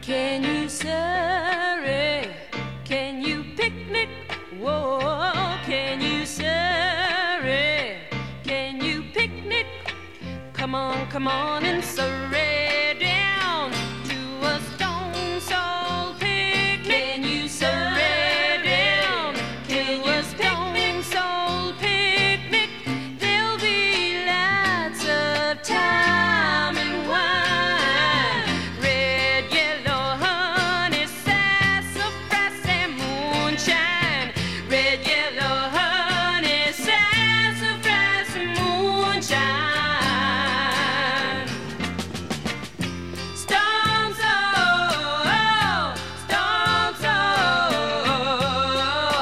Can you surrey? Can you picnic? Whoa, can you surrey? Can you picnic? Come on and surrey.